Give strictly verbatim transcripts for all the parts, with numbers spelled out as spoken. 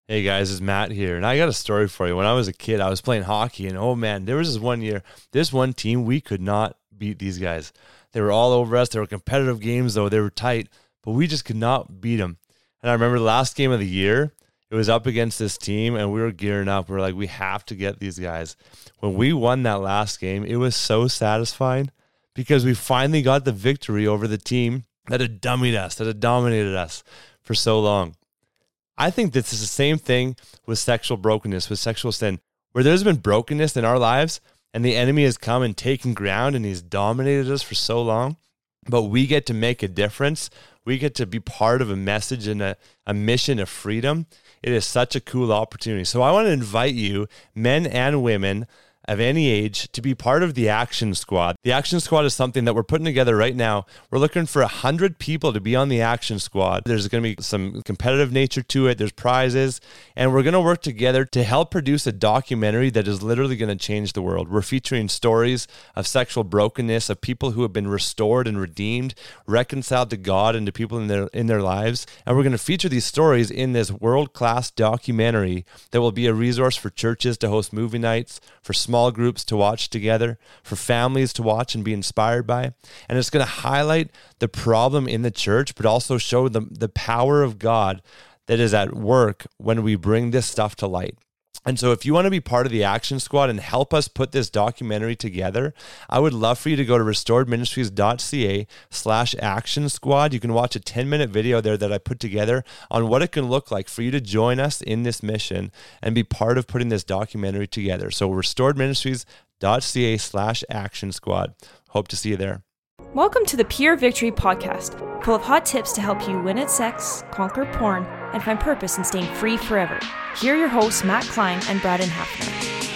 Hey guys, it's Matt here, and I got a story for you. When I was a kid, I was playing hockey, and oh man, there was this one year, this one team, we could not beat these guys. They were all over us. They were competitive games, though. They were tight, but we just could not beat them. And I remember the last game of the year, it was up against this team, and we were gearing up. We were like, we have to get these guys. When we won that last game, it was so satisfying because we finally got the victory over the team that had dummied us, that had dominated us for so long. I think this is the same thing with sexual brokenness, with sexual sin, where there's been brokenness in our lives and the enemy has come and taken ground and he's dominated us for so long, but we get to make a difference. We get to be part of a message and a, a mission of freedom. It is such a cool opportunity. So I want to invite you, men and women of any age, to be part of the Action Squad. The Action Squad is something that we're putting together right now. We're looking for one hundred people to be on the Action Squad. There's going to be some competitive nature to it. There's prizes. And we're going to work together to help produce a documentary that is literally going to change the world. We're featuring stories of sexual brokenness, of people who have been restored and redeemed, reconciled to God and to people in their, in their lives. And we're going to feature these stories in this world-class documentary that will be a resource for churches to host movie nights, for small small groups to watch together, for families to watch and be inspired by. And it's going to highlight the problem in the church, but also show the, the power of God that is at work when we bring this stuff to light. And so if you want to be part of the Action Squad and help us put this documentary together, I would love for you to go to restoredministries.ca slash action squad. You can watch a ten-minute video there that I put together on what it can look like for you to join us in this mission and be part of putting this documentary together. So restoredministries.ca slash action squad. Hope to see you there. Welcome to the Pure Victory Podcast, full of hot tips to help you win at sex, conquer porn, and find purpose in staying free forever. Here are your hosts, Matt Klein and Braden Hafner.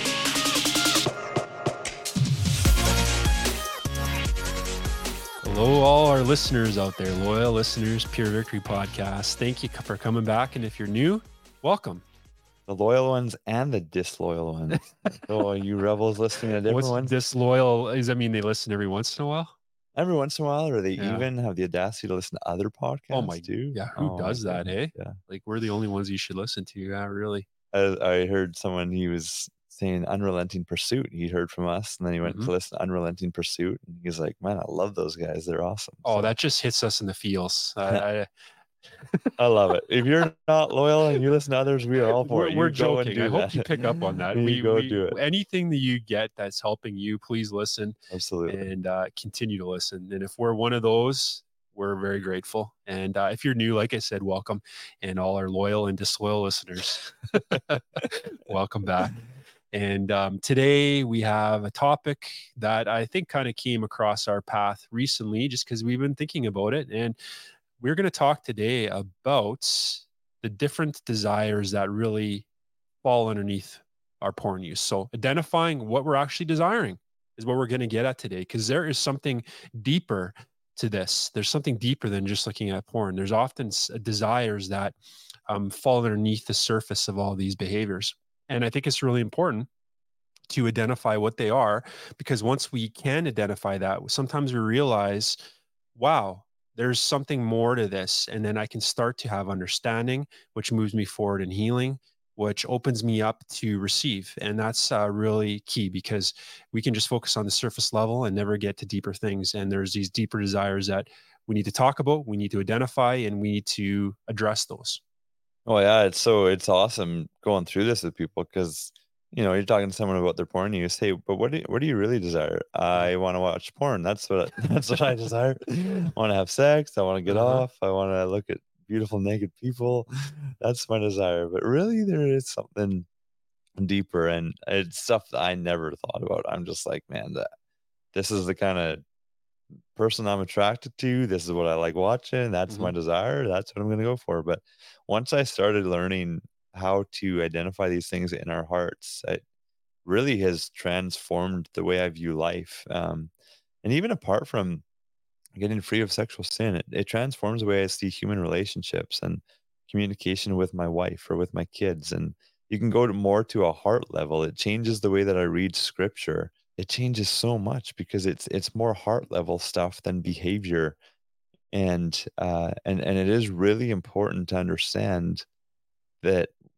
Hello, all our listeners out there, loyal listeners, Pure Victory Podcast. Thank you for coming back. And if you're new, welcome. The loyal ones and the disloyal ones. So you rebels listening to different What's ones? disloyal? Does that mean they listen every once in a while? Every once in a while, or they Yeah. even have the audacity to listen to other podcasts Oh my, too. yeah. Who Oh, does my that, goodness, eh? Yeah. Like, we're the only ones you should listen to. Yeah, really. I, I heard someone, he was saying Unrelenting Pursuit. He heard from us and then he went Mhm. to listen to Unrelenting Pursuit. And he's like, man, I love those guys. They're awesome. Oh, So, that just hits us in the feels. I, I, I love it. If you're not loyal and you listen to others, we are all for we're, it. we're You go and joking. do I hope that. you pick up on that. You we, go we do it. Anything that you get that's helping you, please listen. Absolutely. And uh, continue to listen. And if we're one of those, we're very grateful. And uh, if you're new, like I said, welcome. And all our loyal and disloyal listeners, welcome back. And um, today we have a topic that I think kind of came across our path recently, just because we've been thinking about it. And we're going to talk today about the different desires that really fall underneath our porn use. So identifying what we're actually desiring is what we're going to get at today, because there is something deeper to this. There's something deeper than just looking at porn. There's often desires that um, fall underneath the surface of all these behaviors. And I think it's really important to identify what they are, because once we can identify that, sometimes we realize, wow, there's something more to this. And then I can start to have understanding, which moves me forward in healing, which opens me up to receive. And that's uh, really key, because we can just focus on the surface level and never get to deeper things. And there's these deeper desires that we need to talk about, we need to identify, and we need to address those. Oh yeah, it's so it's awesome going through this with people, because you know, you're talking to someone about their porn use. Hey, but what do you, what do you really desire? I want to watch porn. That's what that's what I desire. I want to have sex. I want to get Uh-huh. off. I want to look at beautiful naked people. That's my desire. But really, there is something deeper, and it's stuff that I never thought about. I'm just like, man, that this is the kind of person I'm attracted to. This is what I like watching. That's Mhm. my desire. That's what I'm going to go for. But once I started learning how to identify these things in our hearts, it really has transformed the way I view life. Um, and even apart from getting free of sexual sin, it, it transforms the way I see human relationships and communication with my wife or with my kids. And you can go to more to a heart level. It changes the way that I read scripture. It changes so much because it's it's more heart level stuff than behavior. And uh and and it is really important to understand that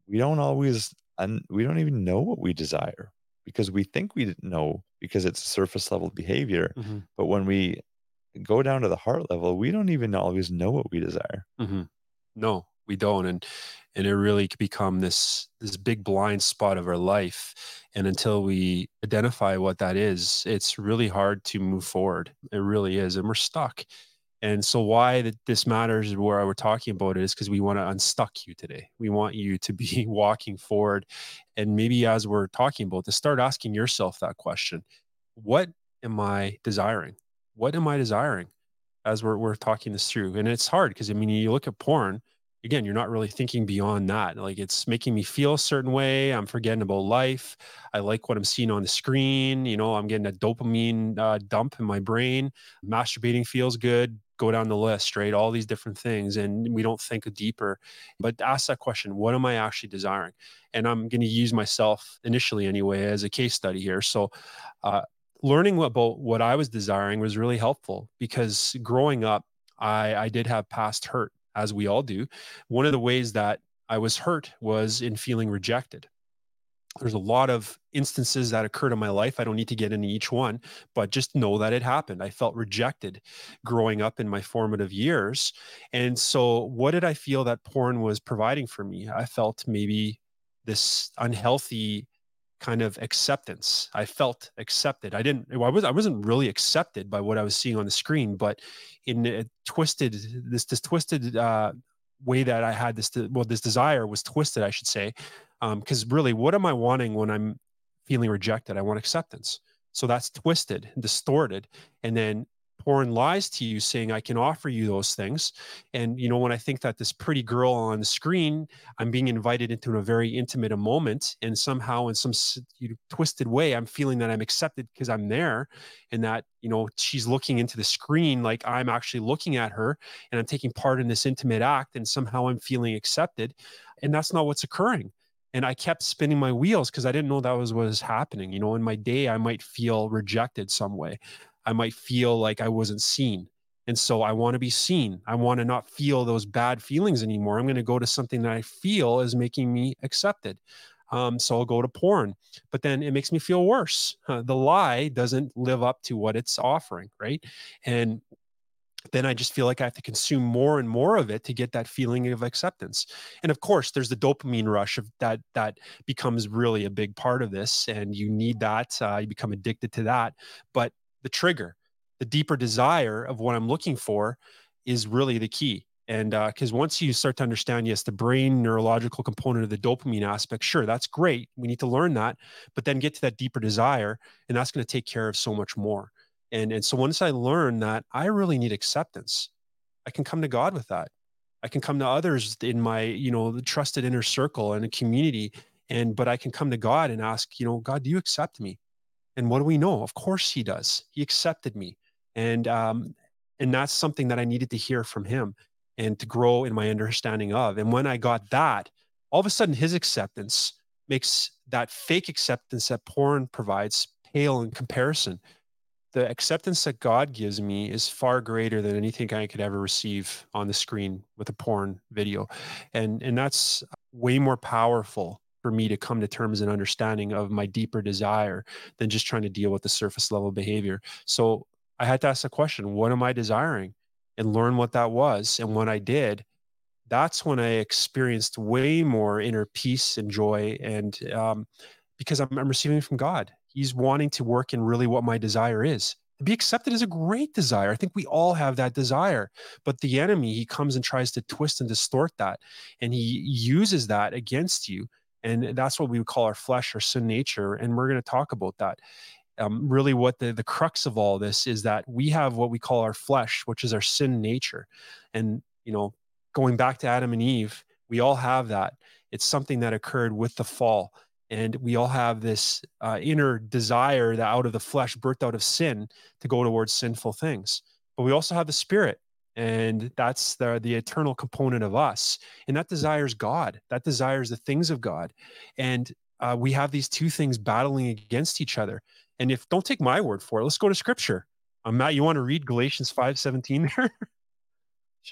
we don't always, un, we don't even know what we desire because we think we know because it's surface level behavior. Mm-hmm. But when we go down to the heart level, we don't even always know what we desire. Mm-hmm. No, we don't. And, and it really can become this, this big blind spot of our life. And until we identify what that is, it's really hard to move forward. It really is. And we're stuck. And so why that this matters, where we're talking about it, is because we want to unstuck you today. We want you to be walking forward. And maybe as we're talking about this, start asking yourself that question. What am I desiring? What am I desiring as we're, we're talking this through? And it's hard because, I mean, you look at porn, again, you're not really thinking beyond that. Like, it's making me feel a certain way. I'm forgetting about life. I like what I'm seeing on the screen. You know, I'm getting a dopamine uh, dump in my brain. Masturbating feels good. Go down the list, right? All these different things. And we don't think deeper, but ask that question, what am I actually desiring? And I'm going to use myself initially anyway, as a case study here. So, uh, learning about what I was desiring was really helpful because growing up, I, I did have past hurt, as we all do. One of the ways that I was hurt was in feeling rejected. There's a lot of instances that occurred in my life. I don't need to get into each one, but just know that it happened. I felt rejected growing up in my formative years. And so what did I feel that porn was providing for me? I felt maybe this unhealthy kind of acceptance. I felt accepted. I didn't, I was, I wasn't really accepted by what I was seeing on the screen, but in a twisted, this, this twisted, uh, way that I had this, well, this desire was twisted, I should say. Um, cause really, what am I wanting when I'm feeling rejected? I want acceptance. So that's twisted and distorted. And then porn lies to you saying, I can offer you those things. And, you know, when I think that this pretty girl on the screen, I'm being invited into a very intimate a moment, and somehow in some you know, twisted way, I'm feeling that I'm accepted because I'm there, and that, you know, she's looking into the screen like I'm actually looking at her, and I'm taking part in this intimate act, and somehow I'm feeling accepted. And that's not what's occurring. And I kept spinning my wheels because I didn't know that was what was happening. You know, in my day, I might feel rejected some way. I might feel like I wasn't seen. And so I want to be seen. I want to not feel those bad feelings anymore. I'm going to go to something that I feel is making me accepted. Um, so I'll go to porn, but then it makes me feel worse. Uh, the lie doesn't live up to what it's offering, right? And then I just feel like I have to consume more and more of it to get that feeling of acceptance. And of course, there's the dopamine rush of that that becomes really a big part of this, and you need that. Uh, you become addicted to that. But the trigger, the deeper desire of what I'm looking for, is really the key. And because uh, once you start to understand, yes, the brain neurological component of the dopamine aspect, sure, that's great. We need to learn that, but then get to that deeper desire, and that's going to take care of so much more. And, and so once I learned that I really need acceptance, I can come to God with that. I can come to others in my, you know, the trusted inner circle and a community. And, but I can come to God and ask, you know, God, do you accept me? And what do we know? Of course he does. He accepted me. And, um, and that's something that I needed to hear from him and to grow in my understanding of. And when I got that, all of a sudden his acceptance makes that fake acceptance that porn provides pale in comparison. The acceptance that God gives me is far greater than anything I could ever receive on the screen with a porn video. And, and that's way more powerful for me to come to terms and understanding of my deeper desire than just trying to deal with the surface level behavior. So I had to ask the question, what am I desiring? And learn what that was. And when I did, that's when I experienced way more inner peace and joy. And um, because I'm, I'm receiving from God. He's wanting to work in really what my desire is. To be accepted is a great desire. I think we all have that desire, but the enemy, he comes and tries to twist and distort that. And he uses that against you. And that's what we would call our flesh or sin nature. And we're going to talk about that. Um, really what the, the crux of all this is that we have what we call our flesh, which is our sin nature. And, you know, going back to Adam and Eve, we all have that. It's something that occurred with the fall. And we all have this uh, inner desire that out of the flesh, birthed out of sin, to go towards sinful things. But we also have the spirit, and that's the, the eternal component of us. And that desires God. That desires the things of God. And uh, we have these two things battling against each other. And if, don't take my word for it, let's go to scripture. Um, Matt, you want to read Galatians five seventeen there? Sure.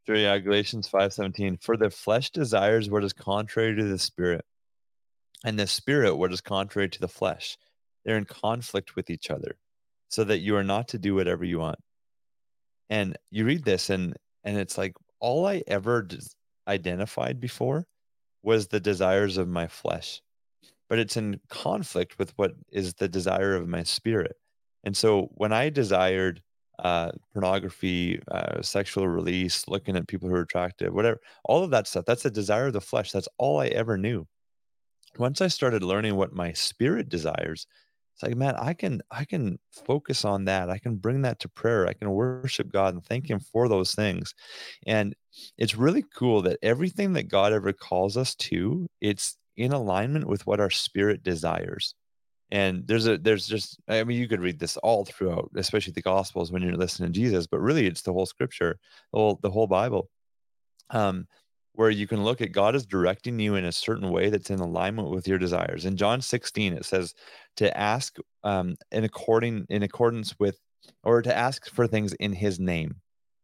Sure, yeah, Galatians five seventeen. For the flesh desires what is contrary to the spirit, and the spirit what is contrary to the flesh. They're in conflict with each other, so that you are not to do whatever you want. And you read this, and and it's like all I ever des- identified before was the desires of my flesh, but it's in conflict with what is the desire of my spirit. And so when I desired uh, pornography, uh, sexual release, looking at people who are attractive, whatever, all of that stuff, that's the desire of the flesh. That's all I ever knew. Once I started learning what my spirit desires, it's like, man, I can I can focus on that. I can bring that to prayer. I can worship God and thank Him for those things. And it's really cool that everything that God ever calls us to, it's in alignment with what our spirit desires. And there's a there's just I mean, you could read this all throughout, especially the Gospels when you're listening to Jesus, but really it's the whole Scripture, the whole the whole Bible, um, where you can look at God is directing you in a certain way that's in alignment with your desires. In John sixteen, it says to ask um, in according in accordance with, or to ask for things in His name.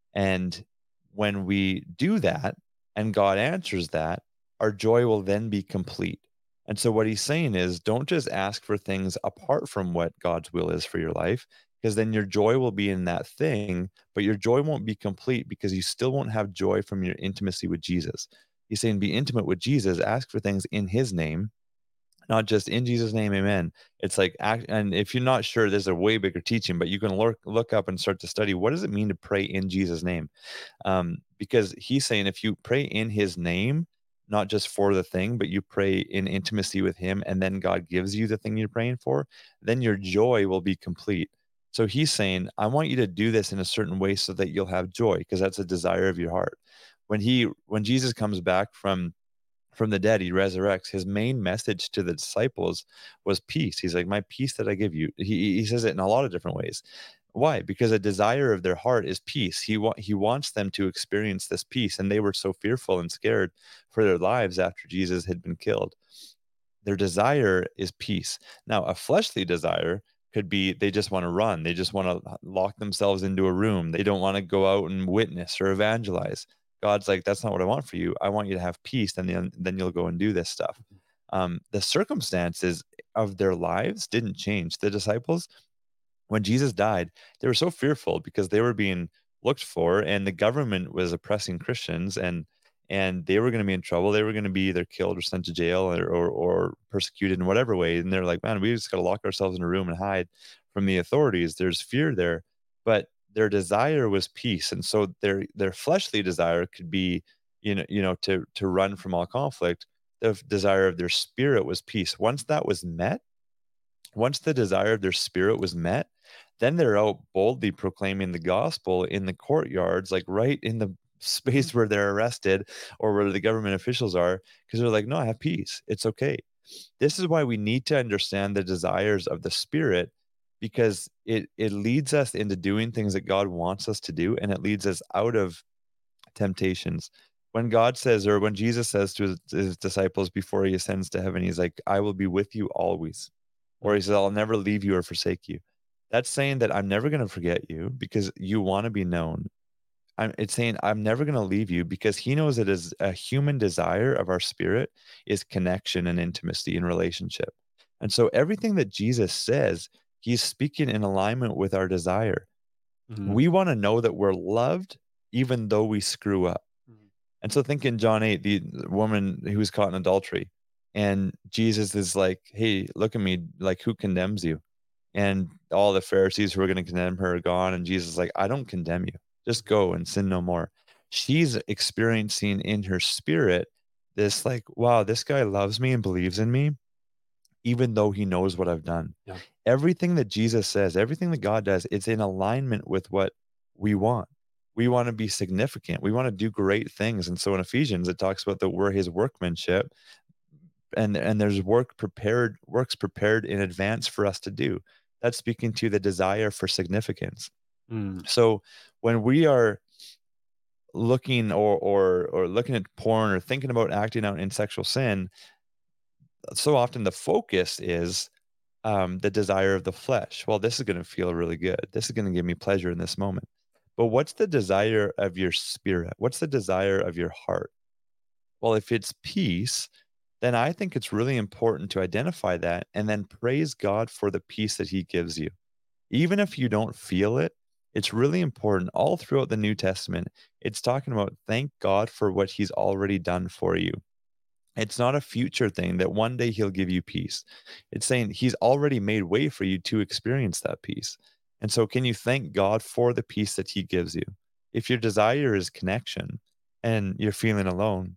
And when we do that, and God answers that, our joy will then be complete. And so what He's saying is, don't just ask for things apart from what God's will is for your life, because then your joy will be in that thing, but your joy won't be complete because you still won't have joy from your intimacy with Jesus. He's saying, be intimate with Jesus, ask for things in His name, not just in Jesus' name, amen. It's like, act, and if you're not sure, there's a way bigger teaching, but you can look look up and start to study what does it mean to pray in Jesus' name, um, because He's saying if you pray in His name, not just for the thing, but you pray in intimacy with Him, and then God gives you the thing you're praying for, then your joy will be complete. So He's saying, I want you to do this in a certain way so that you'll have joy, because that's a desire of your heart. When he when Jesus comes back from from the dead, He resurrects, His main message to the disciples was peace. He's like, my peace that I give you. He, he says it in a lot of different ways. Why? Because a desire of their heart is peace. He wa- he wants them to experience this peace, and they were so fearful and scared for their lives after Jesus had been killed. Their desire is peace. Now, a fleshly desire could be they just want to run. They just want to lock themselves into a room. They don't want to go out and witness or evangelize. God's like, that's not what I want for you. I want you to have peace. And then, then you'll go and do this stuff. Um, the circumstances of their lives didn't change. The disciples, when Jesus died, they were so fearful because they were being looked for, and the government was oppressing Christians, and and they were going to be in trouble. They were going to be either killed or sent to jail, or, or or persecuted in whatever way. And they're like, man, we just got to lock ourselves in a room and hide from the authorities. There's fear there, but their desire was peace, and so their their fleshly desire could be, you know, you know, to to run from all conflict. The desire of their spirit was peace. Once that was met, once the desire of their spirit was met, then they're out boldly proclaiming the gospel in the courtyards, like right in the space where they're arrested or where the government officials are, because they're like, no, I have peace. It's okay. This is why we need to understand the desires of the spirit, because it it leads us into doing things that God wants us to do, and it leads us out of temptations. When God says, or when Jesus says to his, his disciples before He ascends to heaven, He's like, I will be with you always. Or He says, I'll never leave you or forsake you. That's saying that I'm never going to forget you because you want to be known. I'm, it's saying I'm never going to leave you because He knows it is a human desire of our spirit is connection and intimacy and relationship. And so everything that Jesus says, He's speaking in alignment with our desire. Mhm. We want to know that we're loved even though we screw up. Mhm. And so think in John eight, the woman who was caught in adultery, and Jesus is like, hey, look at me, like, who condemns you? And all the Pharisees who were going to condemn her are gone. And Jesus is like, I don't condemn you. Just go and sin no more. She's experiencing in her spirit this, like, wow, this guy loves me and believes in me, even though he knows what I've done. Yeah. Everything that Jesus says, everything that God does, it's in alignment with what we want. We want to be significant. We want to do great things. And so in Ephesians, it talks about that we're His workmanship, and and there's work prepared, works prepared in advance for us to do. That's speaking to the desire for significance. Mm. So when we are looking or or or looking at porn or thinking about acting out in sexual sin, so often the focus is um, the desire of the flesh. Well, this is going to feel really good. This is going to give me pleasure in this moment. But what's the desire of your spirit? What's the desire of your heart? Well, if it's peace, then I think it's really important to identify that and then praise God for the peace that he gives you. Even if you don't feel it, it's really important. All throughout the New Testament, it's talking about thank God for what he's already done for you. It's not a future thing that one day he'll give you peace. It's saying he's already made way for you to experience that peace. And so, can you thank God for the peace that he gives you? If your desire is connection and you're feeling alone,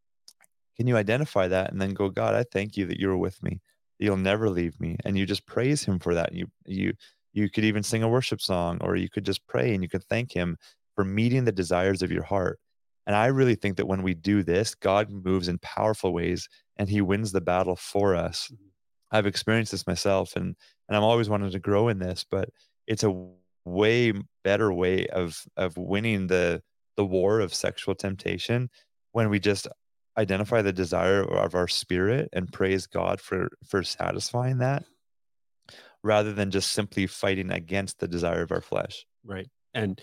can you identify that and then go, God, I thank you that you're with me, that you'll never leave me. And you just praise him for that. You, you, you could even sing a worship song, or you could just pray and you could thank him for meeting the desires of your heart. And I really think that when we do this, God moves in powerful ways and he wins the battle for us. I've experienced this myself, and, and I'm always wanting to grow in this, but it's a way better way of, of winning the, the war of sexual temptation when we just identify the desire of our spirit and praise God for, for satisfying that, rather than just simply fighting against the desire of our flesh. Right. And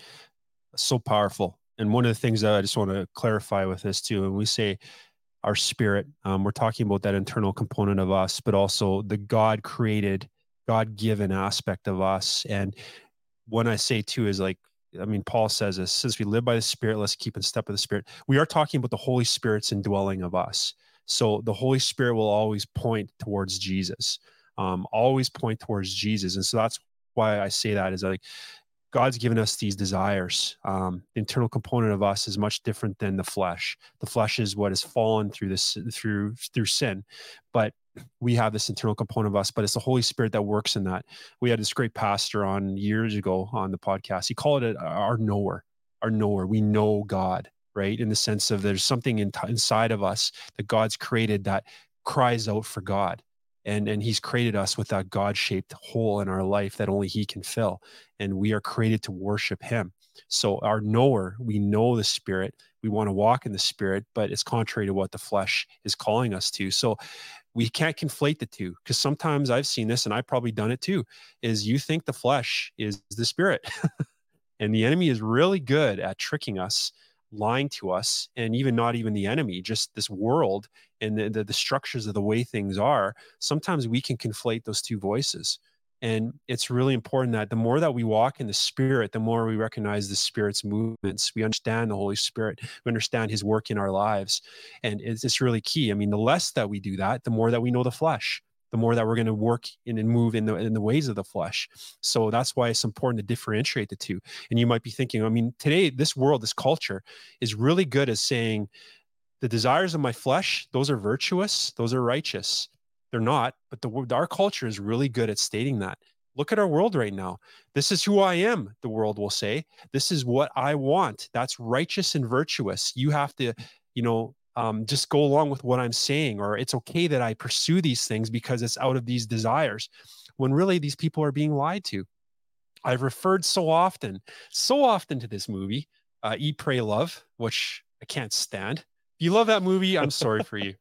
so powerful. And one of the things that I just want to clarify with this too, and we say our spirit, um, we're talking about that internal component of us, but also the God created, God given aspect of us. And when I say too is like, I mean, Paul says this, since we live by the Spirit, let's keep in step with the Spirit. We are talking about the Holy Spirit's indwelling of us. So the Holy Spirit will always point towards Jesus, um, always point towards Jesus. And so that's why I say that is like, God's given us these desires. Um, the internal component of us is much different than the flesh. The flesh is what has fallen through this, through, through sin. But we have this internal component of us, but it's the Holy Spirit that works in that. We had this great pastor on years ago on the podcast. He called it our knower, our knower. We know God, right? In the sense of there's something in, inside of us that God's created that cries out for God. And, and he's created us with that God-shaped hole in our life that only he can fill. And we are created to worship him. So our knower, we know the Spirit. We want to walk in the Spirit, but it's contrary to what the flesh is calling us to. So we can't conflate the two, because sometimes I've seen this, and I've probably done it too, is you think the flesh is the Spirit. And the enemy is really good at tricking us, lying to us, and even not even the enemy, just this world and the, the, the structures of the way things are. Sometimes we can conflate those two voices. And it's really important that the more that we walk in the Spirit, the more we recognize the Spirit's movements. We understand the Holy Spirit. We understand his work in our lives. And it's, it's really key. I mean, the less that we do that, the more that we know the flesh, the more that we're going to work in and move in the, in the ways of the flesh. So that's why it's important to differentiate the two. And you might be thinking, I mean, today, this world, this culture is really good at saying the desires of my flesh, those are virtuous, those are righteous. They're not, but the, our culture is really good at stating that. Look at our world right now. This is who I am, the world will say. This is what I want. That's righteous and virtuous. You have to, you know, um, just go along with what I'm saying, or it's okay that I pursue these things because it's out of these desires, when really these people are being lied to. I've referred so often, so often to this movie, uh, Eat, Pray, Love, which I can't stand. If you love that movie, I'm sorry for you.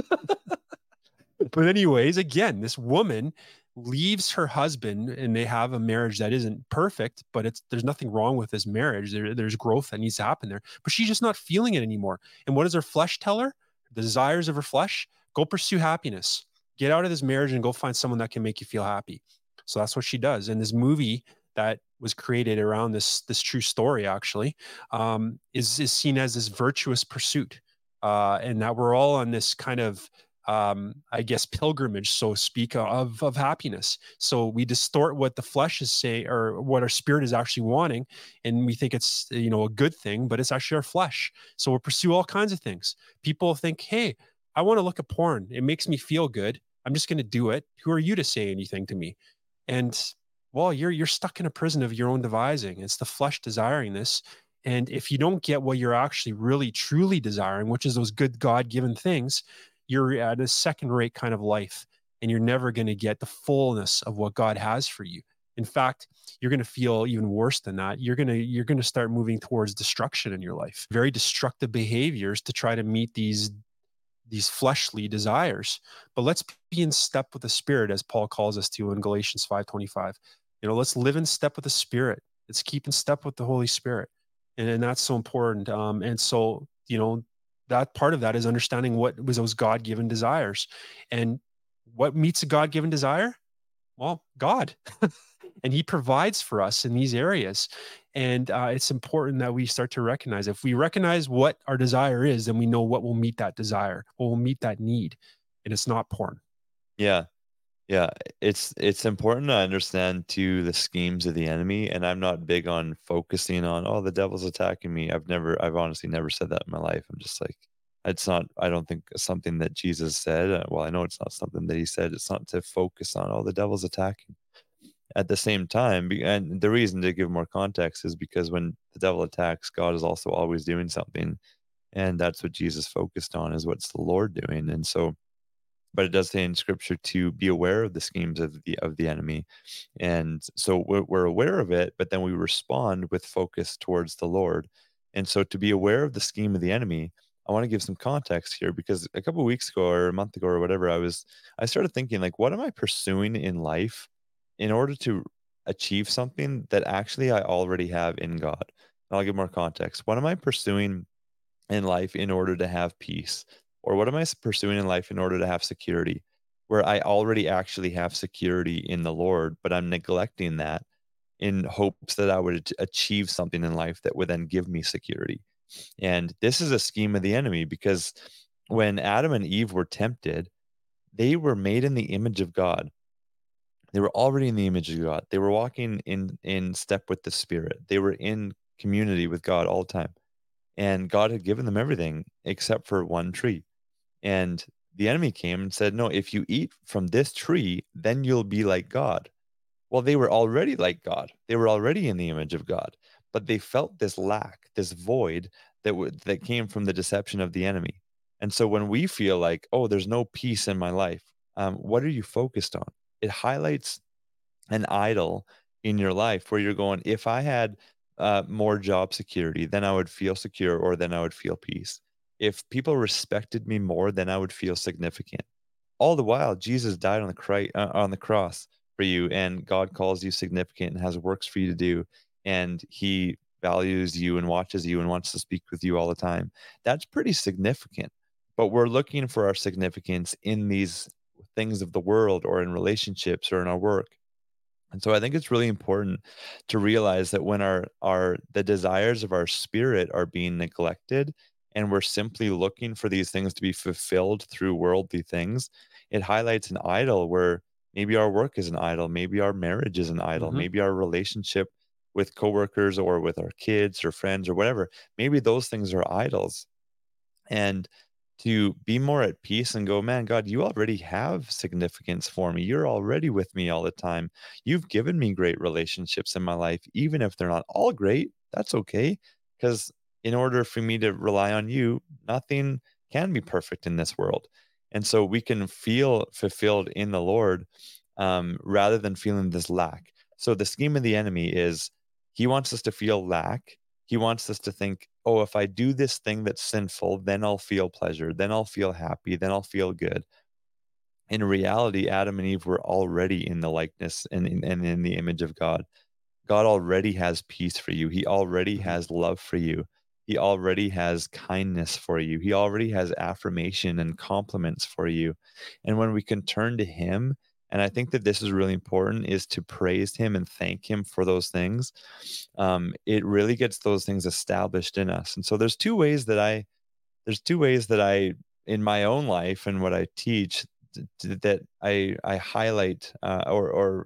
But anyways, again, this woman leaves her husband and they have a marriage that isn't perfect, but it's, there's nothing wrong with this marriage. There, there's growth that needs to happen there, but she's just not feeling it anymore. And what does her flesh tell her? The desires of her flesh, go pursue happiness, get out of this marriage and go find someone that can make you feel happy. So that's what she does. And this movie that was created around this, this true story actually, um, is, is seen as this virtuous pursuit. Uh, and that we're all on this kind of, um, I guess, pilgrimage, so to speak, of, of happiness. So we distort what the flesh is saying, or what our spirit is actually wanting. And we think it's, you know, a good thing, but it's actually our flesh. So we'll pursue all kinds of things. People think, hey, I want to look at porn. It makes me feel good. I'm just going to do it. Who are you to say anything to me? And well, you're, you're stuck in a prison of your own devising. It's the flesh desiring this. And if you don't get what you're actually really, truly desiring, which is those good God-given things, you're at a second-rate kind of life, and you're never going to get the fullness of what God has for you. In fact, you're going to feel even worse than that. You're going to, you're going to start moving towards destruction in your life, very destructive behaviors to try to meet these, these fleshly desires. But let's be in step with the Spirit, as Paul calls us to in Galatians five twenty-five. You know, let's live in step with the Spirit. It's keeping step with the Holy Spirit. And, and that's so important. Um, and so, you know, that part of that is understanding what was those God-given desires. And what meets a God-given desire? Well, God. And he provides for us in these areas. And uh, it's important that we start to recognize, if we recognize what our desire is, then we know what will meet that desire, what will meet that need. And it's not porn. Yeah. Yeah. It's it's important to understand too the schemes of the enemy. And I'm not big on focusing on, oh, the devil's attacking me. I've never, I've honestly never said that in my life. I'm just like, it's not, I don't think something that Jesus said. Uh, Well, I know it's not something that he said. It's not to focus on, oh, the devil's attacking. At the same time, be- and the reason to give more context is because when the devil attacks, God is also always doing something. And that's what Jesus focused on, is what's the Lord doing. And so, but it does say in scripture to be aware of the schemes of the of the enemy. And so we're, we're aware of it, but then we respond with focus towards the Lord. And so to be aware of the scheme of the enemy, I want to give some context here, because a couple of weeks ago or a month ago or whatever, I was I started thinking, like, what am I pursuing in life in order to achieve something that actually I already have in God? And I'll give more context. What am I pursuing in life in order to have peace? Or what am I pursuing in life in order to have security, where I already actually have security in the Lord, but I'm neglecting that in hopes that I would achieve something in life that would then give me security? And this is a scheme of the enemy, because when Adam and Eve were tempted, they were made in the image of God. They were already in the image of God. They were walking in in step with the Spirit. They were in community with God all the time. And God had given them everything except for one tree. And the enemy came and said, no, if you eat from this tree, then you'll be like God. Well, they were already like God. They were already in the image of God, but they felt this lack, this void that w- that came from the deception of the enemy. And so when we feel like, oh, there's no peace in my life, um, what are you focused on? It highlights an idol in your life where you're going, if I had uh, more job security, then I would feel secure, or then I would feel peace. If people respected me more, then I would feel significant. All the while, Jesus died on the, cri- uh, on the cross for you, and God calls you significant and has works for you to do, and he values you and watches you and wants to speak with you all the time. That's pretty significant. But we're looking for our significance in these things of the world, or in relationships, or in our work. And so I think it's really important to realize that when our our the desires of our spirit are being neglected, and we're simply looking for these things to be fulfilled through worldly things, it highlights an idol, where maybe our work is an idol, maybe our marriage is an idol, Mhm. maybe our relationship with coworkers or with our kids or friends or whatever. Maybe those things are idols. And to be more at peace and go, man, God, you already have significance for me. You're already with me all the time. You've given me great relationships in my life, even if they're not all great. That's okay. Because in order for me to rely on you, nothing can be perfect in this world. And so we can feel fulfilled in the Lord, um, rather than feeling this lack. So the scheme of the enemy is, he wants us to feel lack. He wants us to think, oh, if I do this thing that's sinful, then I'll feel pleasure, then I'll feel happy, then I'll feel good. In reality, Adam and Eve were already in the likeness and in, and in the image of God. God already has peace for you. He already Mhm. has love for you. He already has kindness for you. He already has affirmation and compliments for you. And when we can turn to him, and I think that this is really important, is to praise him and thank him for those things. Um, it really gets those things established in us. And so there's two ways that I, there's two ways that I, in my own life and what I teach, th- th- that I, I highlight, uh, or, or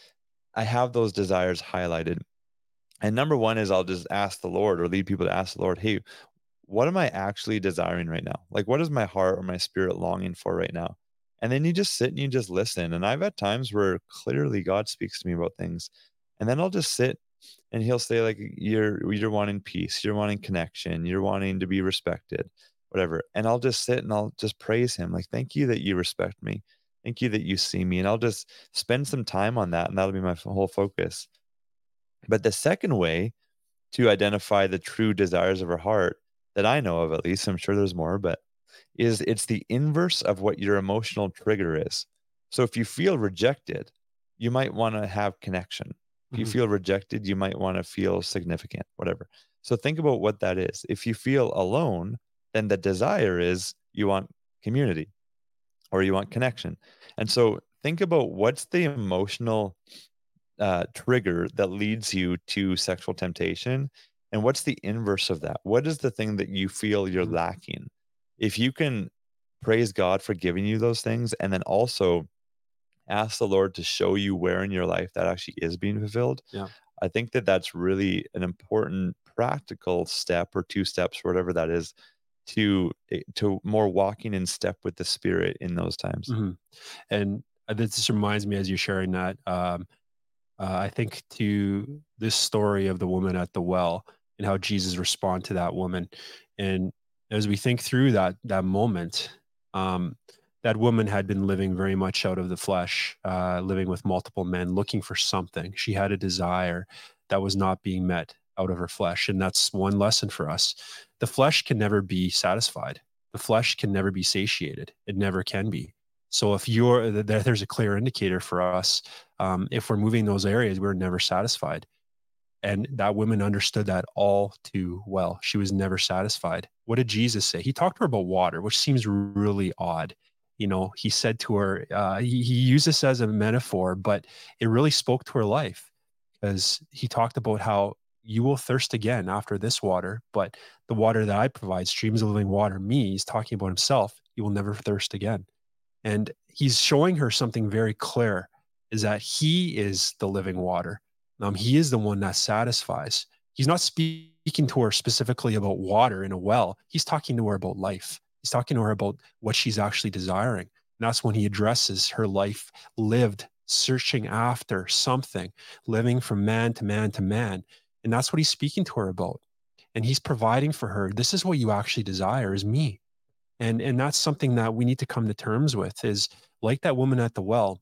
I have those desires highlighted. And number one is, I'll just ask the Lord, or lead people to ask the Lord, hey, what am I actually desiring right now? Like, what is my heart or my spirit longing for right now? And then you just sit and you just listen. And I've had times where clearly God speaks to me about things. And then I'll just sit and he'll say, like, you're you're wanting peace, you're wanting connection, you're wanting to be respected, whatever. And I'll just sit and I'll just praise him. Like, thank you that you respect me. Thank you that you see me. And I'll just spend some time on that. And that'll be my f- whole focus. But the second way to identify the true desires of our heart, that I know of, at least, I'm sure there's more, but is it's the inverse of what your emotional trigger is. So if you feel rejected, you might want to have connection. If you Mhm. feel rejected, you might want to feel significant, whatever. So think about what that is. If you feel alone, then the desire is you want community or you want connection. And so think about what's the emotional uh, trigger that leads you to sexual temptation, and what's the inverse of that? What is the thing that you feel you're Mhm. lacking? If you can praise God for giving you those things, and then also ask the Lord to show you where in your life that actually is being fulfilled, Yeah. I think that that's really an important practical step, or two steps, or whatever that is, to eh, to more walking in step with the Spirit in those times. Mhm. And uh, this just reminds me as you're sharing that, um, uh, I think to this story of the woman at the well and how Jesus responded to that woman. And as we think through that that moment, um, that woman had been living very much out of the flesh, uh, living with multiple men, looking for something. She had a desire that was not being met out of her flesh. And that's one lesson for us. The flesh can never be satisfied. The flesh can never be satiated. It never can be. So if you're there, there's a clear indicator for us. Um, if we're moving those areas, we're never satisfied. And that woman understood that all too well. She was never satisfied. What did Jesus say? He talked to her about water, which seems really odd. You know, he said to her, uh, he, he used this as a metaphor, but it really spoke to her life, because he talked about how you will thirst again after this water, but the water that I provide, streams of living water, me, he's talking about himself, you will never thirst again. And he's showing her something very clear, is that he is the living water. Um, he is the one that satisfies. He's not speaking to her specifically about water in a well. He's talking to her about life. He's talking to her about what she's actually desiring. And that's when he addresses her life lived, searching after something, living from man to man to man. And that's what he's speaking to her about. And he's providing for her. This is what you actually desire, is me. And and that's something that we need to come to terms with, is like that woman at the well,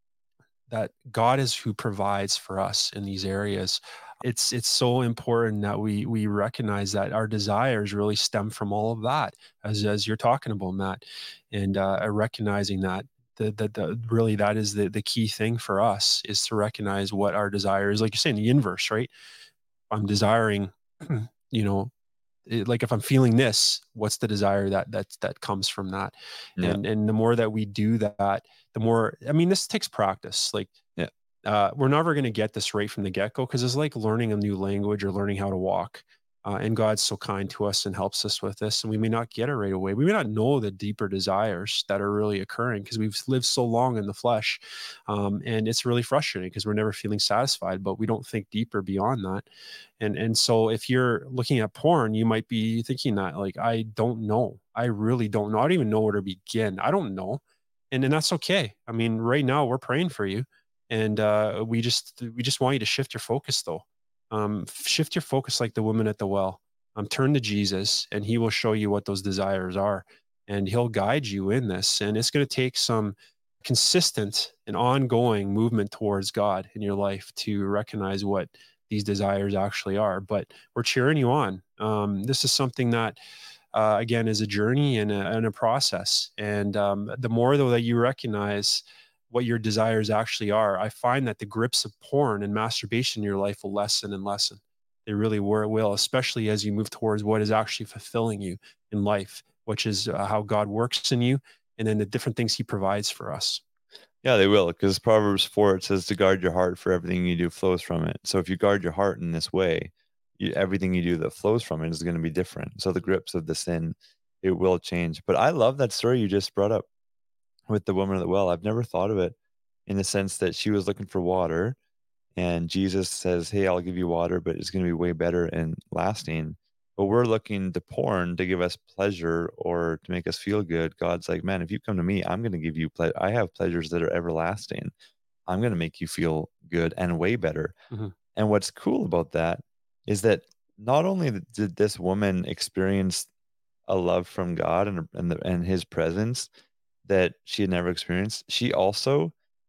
that God is who provides for us in these areas. It's it's so important that we we recognize that our desires really stem from all of that, as as you're talking about, Matt, and uh, recognizing that the, the the really that is the the key thing for us, is to recognize what our desire is. Like you're saying, the inverse, right? I'm desiring, you know, it- like if I'm feeling this, what's the desire that that that comes from that? Yeah. And and the more that we do that, the more, I mean, this takes practice. Like, Yeah. uh, we're never going to get this right from the get go, because it's like learning a new language or learning how to walk. Uh, and God's so kind to us and helps us with this. And we may not get it right away. We may not know the deeper desires that are really occurring, because we've lived so long in the flesh. Um, and it's really frustrating because we're never feeling satisfied, but we don't think deeper beyond that. And and so if you're looking at porn, you might be thinking that, like, I don't know. I really don't know. I don't even know where to begin. I don't know. And and that's okay. I mean, right now we're praying for you. And uh, we just we just want you to shift your focus, though. Um, shift your focus like the woman at the well. Um, turn to Jesus, and he will show you what those desires are. And he'll guide you in this. And it's going to take some consistent and ongoing movement towards God in your life to recognize what these desires actually are. But we're cheering you on. Um, this is something that, uh, again, is a journey and a, and a process. And um, the more, though, that you recognize what your desires actually are, I find that the grips of porn and masturbation in your life will lessen and lessen. They really will, especially as you move towards what is actually fulfilling you in life, which is uh, how God works in you, and then the different things he provides for us. Yeah, they will, because Proverbs four, it says to guard your heart, for everything you do flows from it. So if you guard your heart in this way, you, everything you do that flows from it is going to be different. So the grips of the sin, it will change. But I love that story you just brought up with the woman at the well. I've never thought of it in the sense that she was looking for water, and Jesus says, "Hey, I'll give you water, but it's going to be way better and lasting." But we're looking to porn to give us pleasure or to make us feel good. God's like, "Man, if you come to me, I'm going to give you pleasure. I have pleasures that are everlasting. I'm going to make you feel good and way better." Mm-hmm. And what's cool about that is that not only did this woman experience a love from God and and, the, and His presence that she had never experienced, she also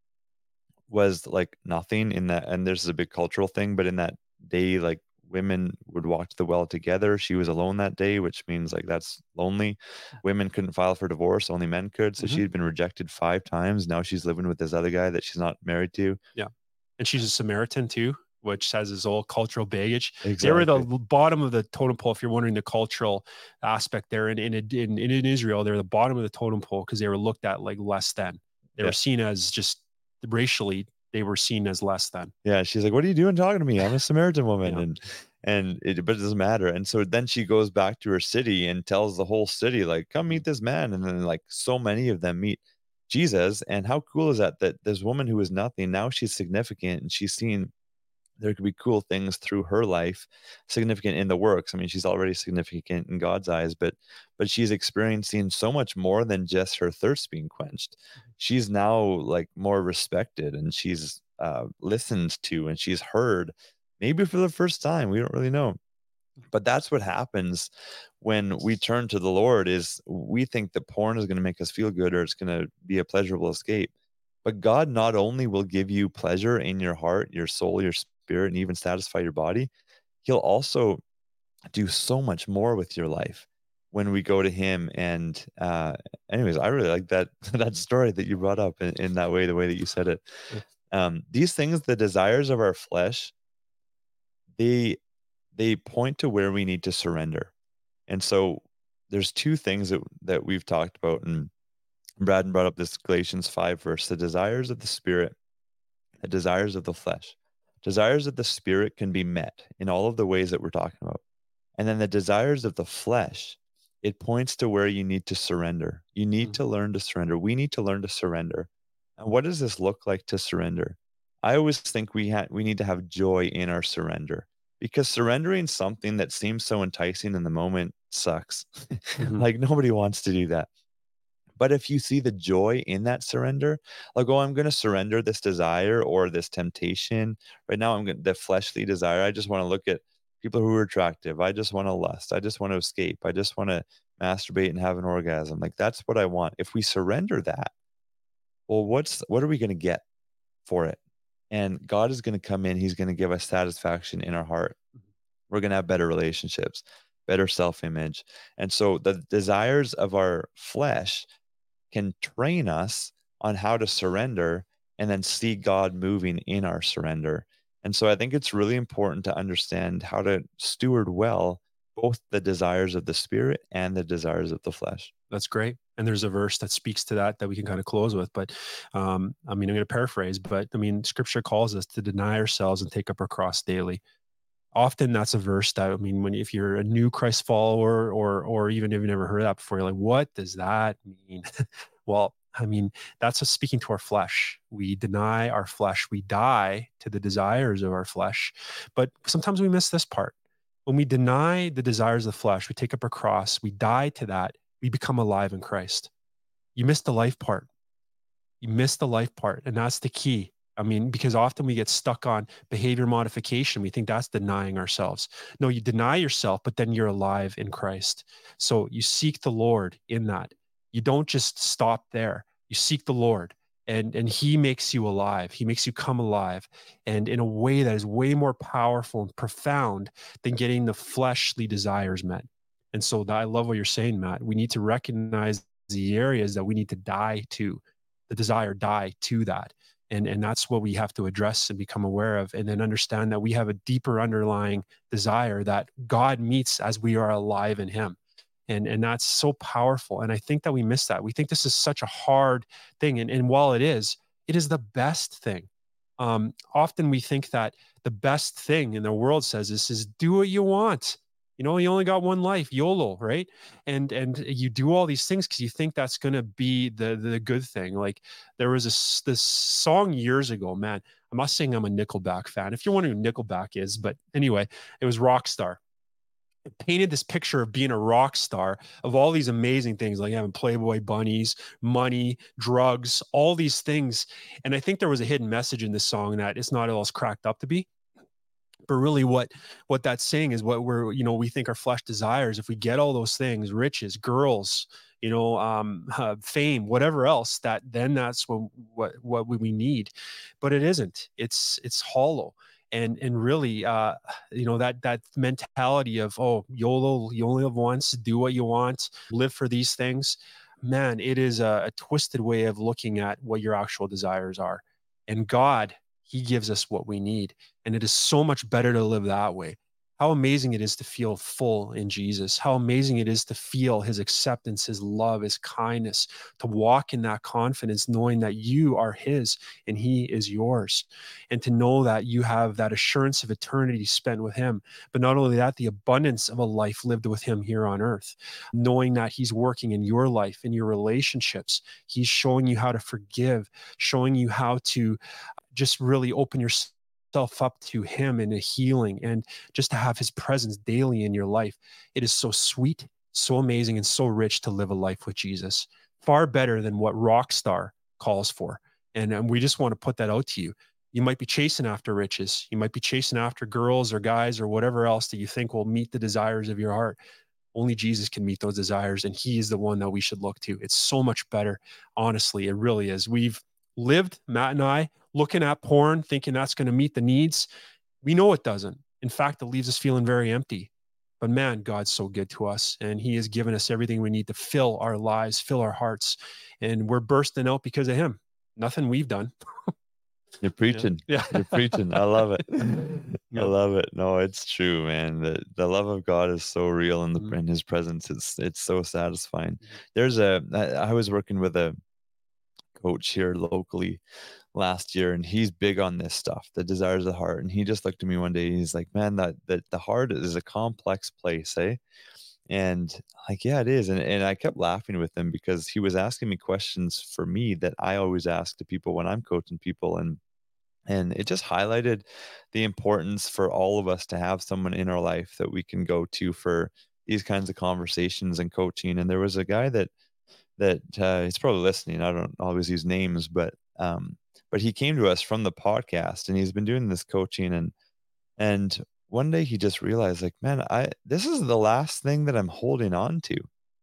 was like nothing in that. And there's a big cultural thing, but in that day, like women would walk to the well together. She was alone that day, which means like that's lonely. Women couldn't file for divorce, only men could. So Mm-hmm. she had been rejected five times. Now she's living with this other guy that she's not married to. Yeah. And she's a Samaritan too. which has his old cultural baggage. Exactly. They were the bottom of the totem pole. If you're wondering the cultural aspect there in, in, in, in Israel, they're the bottom of the totem pole because they were looked at like less than. They Yeah. were seen as just racially, they were seen as less than. Yeah. She's like, what are you doing talking to me? I'm a Samaritan woman. Yeah. And, and it, but it doesn't matter. And so then she goes back to her city and tells the whole city, like, come meet this man. And then like so many of them meet Jesus. And how cool is that, that this woman who was nothing, now she's significant and she's seen there could be cool things through her life, significant in the works. I mean, she's already significant in God's eyes, but but she's experiencing so much more than just her thirst being quenched. She's now like more respected, and she's uh, listened to, and she's heard, maybe for the first time. We don't really know, but that's what happens when we turn to the Lord. Is we think that porn is going to make us feel good, or it's going to be a pleasurable escape. But God not only will give you pleasure in your heart, your soul, your spirit, and even satisfy your body, he'll also do so much more with your life when we go to him. And uh, anyways, I really like that that story that you brought up in, in that way, the way that you said it. Um, these things, the desires of our flesh, they they point to where we need to surrender. And so there's two things that that we've talked about, and Braden brought up this Galatians five verse, the desires of the spirit, the desires of the flesh. Desires of the spirit can be met in all of the ways that we're talking about. And then the desires of the flesh, it points to where you need to surrender. You need mm-hmm. to learn to surrender. We need to learn to surrender. And what does this look like to surrender? I always think we ha- we need to have joy in our surrender, because surrendering something that seems so enticing in the moment sucks. Mm-hmm. Like nobody wants to do that. But if you see the joy in that surrender, like, oh, I'm going to surrender this desire or this temptation. Right now, I'm going the fleshly desire. I just want to look at people who are attractive. I just want to lust. I just want to escape. I just want to masturbate and have an orgasm. Like, that's what I want. If we surrender that, well, what's what are we going to get for it? And God is going to come in. He's going to give us satisfaction in our heart. We're going to have better relationships, better self-image. And so the desires of our flesh can train us on how to surrender and then see God moving in our surrender. And so I think it's really important to understand how to steward well both the desires of the spirit and the desires of the flesh. That's great. And there's a verse that speaks to that that we can kind of close with. But um, I mean, I'm going to paraphrase, but I mean, scripture calls us to deny ourselves and take up our cross daily. Often that's a verse that, I mean, when if you're a new Christ follower, or or even if you've never heard that before, you're like, what does that mean? Well, I mean, that's us speaking to our flesh. We deny our flesh. We die to the desires of our flesh. But sometimes we miss this part. When we deny the desires of the flesh, we take up our cross, we die to that, we become alive in Christ. You miss the life part. You miss the life part. And that's the key. I mean, because often we get stuck on behavior modification. We think that's denying ourselves. No, you deny yourself, but then you're alive in Christ. So you seek the Lord in that. You don't just stop there. You seek the Lord, and, and he makes you alive. He makes you come alive, and in a way that is way more powerful and profound than getting the fleshly desires met. And so that, I love what you're saying, Matt. We need to recognize the areas that we need to die to, the desire die to that. And, and that's what we have to address and become aware of, and then understand that we have a deeper underlying desire that God meets as we are alive in him. And, and that's so powerful. And I think that we miss that. We think this is such a hard thing. And, and while it is, it is the best thing. Um, often we think that the best thing in the world says this is do what you want. You know, you only got one life, YOLO, right? And and you do all these things because you think that's going to be the the good thing. Like there was a, this song years ago, man. I'm not saying I'm a Nickelback fan. If you're wondering who Nickelback is, but anyway, it was Rockstar. It painted this picture of being a rock star, of all these amazing things, like having Playboy bunnies, money, drugs, all these things. And I think there was a hidden message in this song that it's not all it's cracked up to be. But really what, what that's saying is what we're, you know, we think our flesh desires, if we get all those things, riches, girls, you know, um, uh, fame, whatever else, that then that's what, what, what we need. But it isn't, it's, it's hollow. And, and really, uh, you know, that, that mentality of, oh, YOLO, you only live once, do what you want, live for these things, man, it is a, a twisted way of looking at what your actual desires are. And God, he gives us what we need. And it is so much better to live that way. How amazing it is to feel full in Jesus. How amazing it is to feel his acceptance, his love, his kindness, to walk in that confidence, knowing that you are his and he is yours. And to know that you have that assurance of eternity spent with him. But not only that, the abundance of a life lived with him here on earth, knowing that he's working in your life, in your relationships. He's showing you how to forgive, showing you how to just really open yourself up to him in a healing, and just to have his presence daily in your life. It is so sweet, so amazing, and so rich to live a life with Jesus. Far better than what Rockstar calls for. And, and we just want to put that out to you. You might be chasing after riches. You might be chasing after girls or guys or whatever else that you think will meet the desires of your heart. Only Jesus can meet those desires, and he is the one that we should look to. It's so much better. Honestly, it really is. We've lived, Matt and I, looking at porn, thinking that's going to meet the needs. We know it doesn't. In fact, it leaves us feeling very empty. But man, God's so good to us, and he has given us everything we need to fill our lives, fill our hearts, and we're bursting out because of him. Nothing we've done. You're preaching. Yeah. You're preaching. I love it. Yeah. I love it. No, it's true, man. The the love of God is so real, and the Mhm. in his presence, it's it's so satisfying. There's a I, I was working with a coach here locally last year, and he's big on this stuff, the desires of the heart. And he just looked at me one day, and he's like, man, that, that the heart is a complex place, eh? And like, yeah, it is. And, and I kept laughing with him because he was asking me questions for me that I always ask to people when I'm coaching people. And, and it just highlighted the importance for all of us to have someone in our life that we can go to for these kinds of conversations and coaching. And there was a guy that, that uh, he's probably listening. I don't always use names, but, um, but he came to us from the podcast, and he's been doing this coaching, and, and one day he just realized, like, man, I, this is the last thing that I'm holding on to.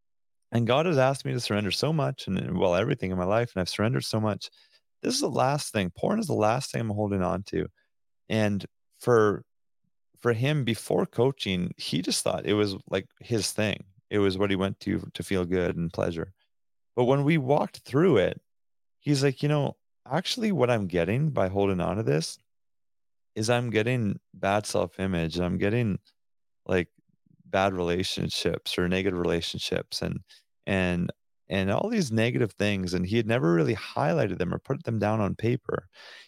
And God has asked me to surrender so much, and well, everything in my life, and I've surrendered so much. This is the last thing. Porn is the last thing I'm holding on to. And for, for him, before coaching, he just thought it was like his thing. It was what he went to to feel good and pleasure. But when we walked through it, he's like, you know, actually what I'm getting by holding on to this is I'm getting bad self-image. I'm getting like bad relationships or negative relationships, and, and, and all these negative things. And he had never really highlighted them or put them down on paper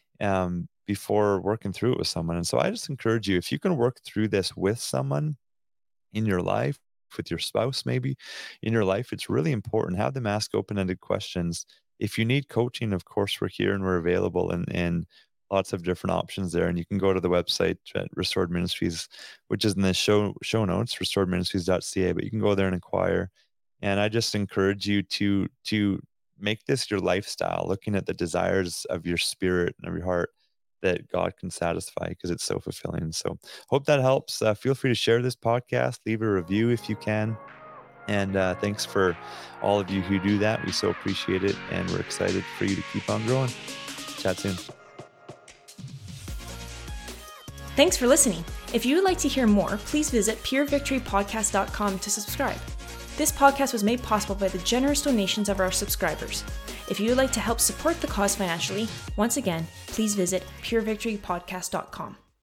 um, before working through it with someone. And so I just encourage you, if you can work through this with someone in your life, with your spouse, maybe in your life, it's really important. Have them ask open-ended questions. If you need coaching, of course, we're here and we're available, and, and lots of different options there. And you can go to the website at Restored Ministries, which is in the show show notes, restored ministries dot c a, but you can go there and inquire. And I just encourage you to, to make this your lifestyle, looking at the desires of your spirit and of your heart that God can satisfy, because it's so fulfilling. So hope that helps. Uh, feel free to share this podcast, leave a review if you can. And uh, thanks for all of you who do that. We so appreciate it. And we're excited for you to keep on growing. Chat soon. Thanks for listening. If you would like to hear more, please visit pure victory podcast dot com to subscribe. This podcast was made possible by the generous donations of our subscribers. If you would like to help support the cause financially, once again, please visit pure victory podcast dot com.